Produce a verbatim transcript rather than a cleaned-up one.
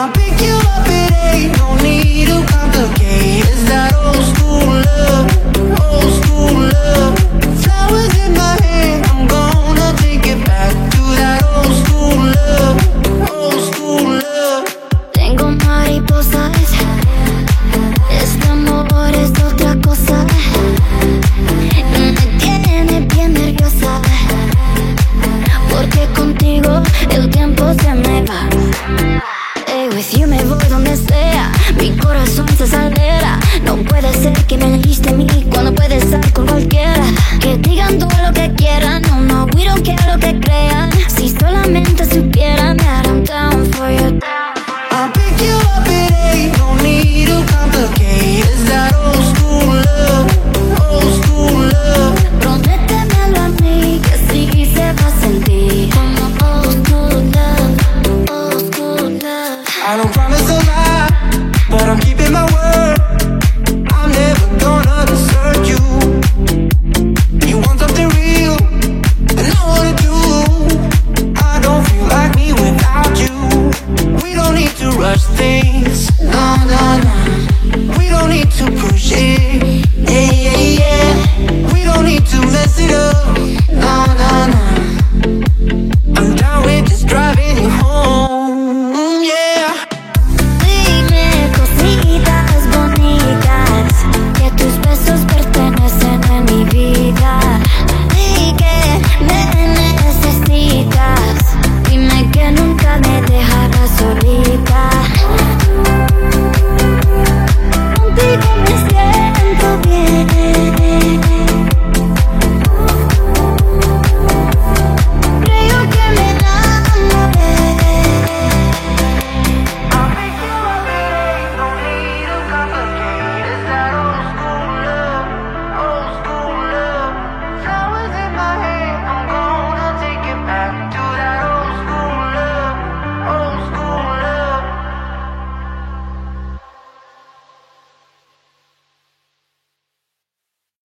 I'll pick you up at eight, no need to complicate. It's that old school love, old school love. Flowers in my hand, I'm gonna take it back to that old school love, old school love. Tengo mariposas, este amor es otra cosa. Me tiene bien nerviosa, porque contigo el tiempo se me va. Hey, with you me voy donde sea, mi corazón se acelera. No puede ser que me elegiste a mí cuando puedes estar con cualquiera. Que digan todo lo que quieran, no, no, we don't care lo que crean. Si solamente supieran that I'm down for you. I'll pick you up at eight, no need to complicate. It's that old school love, old school love. Prométemelo a mí, que sí se va a sentir como old school love, old school love. I don't promise a lot, but I'm keeping my word. I'm never gonna desert you. You want something real, and I wanna do. I don't feel like me without you. We don't need to rush things, no, no, no. We don't need to push it.